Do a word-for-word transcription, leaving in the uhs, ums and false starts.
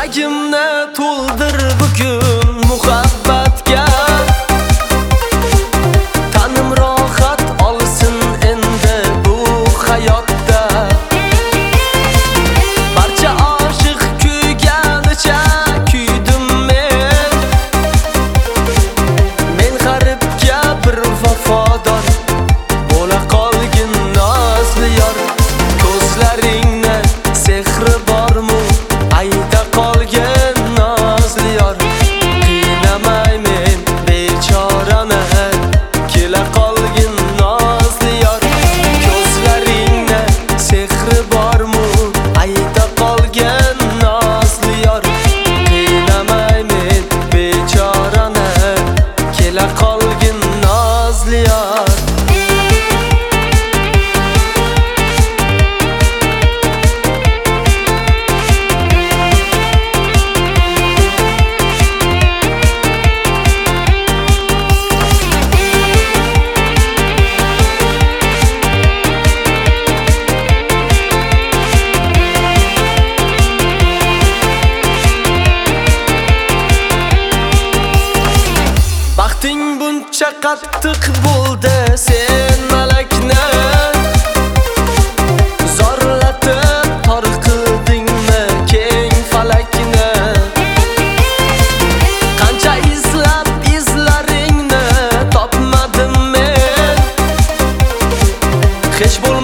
Yuragimni to'ldir bugun muhabbatga. Tanim rohat olsin endi bu hayotda. Barcha oshiq kuyganicha kuydim men. Men g'aribga bir vafodor bo'la qolgin nozli yor. Ko'zlaringni sehri bormi? Ayda qolgin nozli yor. Qiynamay men bechorani, kela qolgin nozli yor. Ko'zlaringni sehri bormi? Ayda qolgin nozli yor. Qiynamay men bechorani, kela qolgin nozli yor. Baxting buncha qattiq bo'ldi, sen malakni zorlatib tor qildingmi keng falakni? Qancha izlab izlaringni topmadim men. Hech